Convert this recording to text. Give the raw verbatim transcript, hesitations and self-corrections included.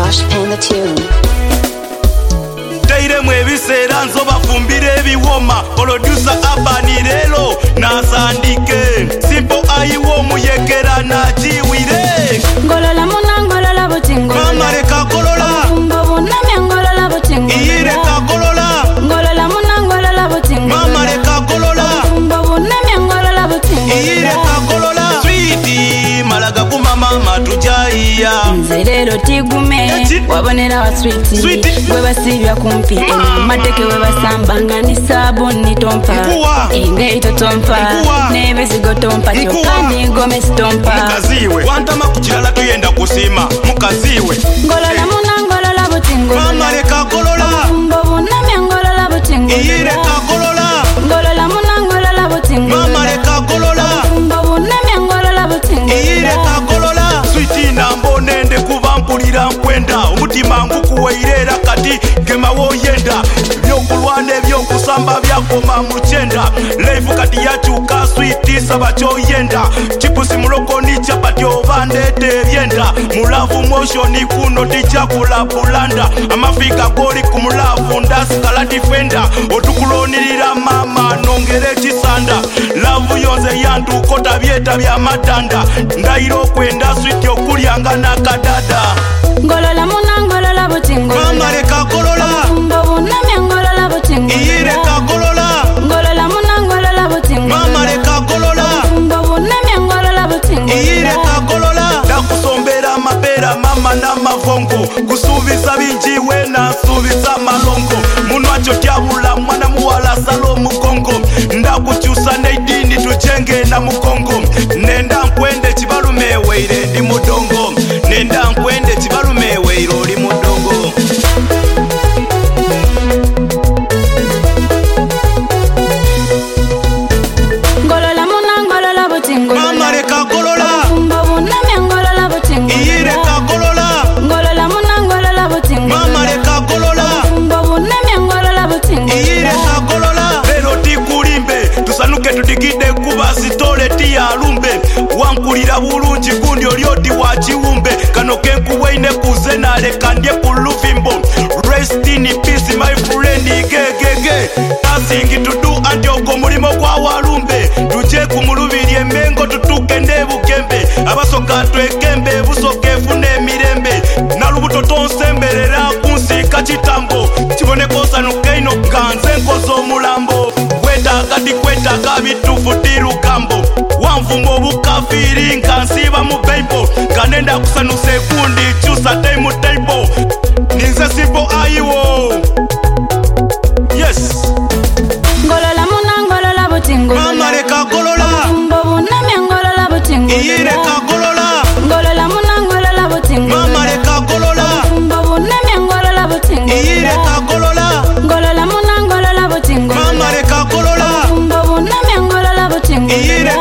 Josh and the tune. Teire mwebisera nzoba fumbire ebiwoma producer abani lelo nasandike simple ayiwo muyekera najiwire ngolola muna ngolola butingo mama reka kolola mbo bunamya ngolola butingo ireka kolola ngolola muna ngolola butingo mama reka kolola mbo bunamya ngolola butingo ireka kolola sweetie malaga kuma mama tujaiya nzerero tigume wabonera wa sweetie gwe basibya kumpi mateke we basambanga ni sabuni tompa ingeito tompa nebezigo tompa kyokani gome stompa mukaziwe wantama kukirala tuyenda kusima mukaziwe ngolola muna ngolola butingo mama reka kolola mbo bunamya ngolola butingo ireka kolola ngolola muna ngolola butingo mama reka kolola mbo bunamya ngolola butingo ireka kolola sweetie nambo nende kubampulira nkwenda omutima ngukuweirera kati gema woyenda byokulwana ebyokusamba byakoma mukyenda life kati yakyuka sweetie saba kyoyenda chipusi mulokoni chapati oba ndete ebyenda mulavu motion kuno tichakulapulanda amafika goli ku mulavu ndasikala defenda otukulonirira mama nongere ekisanda lavu yonze yantukota byeta bya matanda ndayira okwenda sweetie okulyanga nakadada ngolola muna ngolola butingo mama reka kolola mbo bunamya ngolola butingo ireka kolola ngolola muna ngolola butingo mama reka kolola mbo bunamya ngolola butingo ireka kolola ndakusombera mapera mama n'amavongo kusuubiza bingi we nansuubiza malongo munwakyo tyabula mwana muwala sala omugongo ndakukyusa neidini tujenge na mugongo nenda nkwende kibalume weire ndi mudongo nenda nkwende kibalume weire oli mudongo ngolola muna ngolola butingo mama reka kolola mbo bunamya ngolola butingo ireka kolola ngolola muna ngolola butingo mama reka kolola mbo bunamya ngolola butingo ireka kolola lero tikulimbe tusanuke tudigide kuba sitole tiyalumbe wankulira bulungi gundi olyoti wa kiwumbe kano kenkuweine kuze naleka ndye ku luvimbo rest in peace my friend gegege nothing to do anti ogwo mulimo gwa walumbe tuje ku mulubiri emengo tutuke nebugembe abasoka twekembe busoke fune emirembe nalubuto tonsemberera kunsika kitambo kiboneko sanukeino ganze nkozo omulambo kwetagati kwetaga bitufu tirugambo wanvuma obukafiri nga nsiba mu baibo kanenda kusanusa ekundi kyusa time table ninze simple ayiwo yes ngolola muna ngolola butingo mama reka kolola mbo bunamya ngolola butingo ireka kolola ngolola muna ngolola butingo mama reka kolola mbo bunamya ngolola butingo ireka kolola ngolola muna ngolola butingo mama reka kolola mbo bunamya ngolola butingo ireka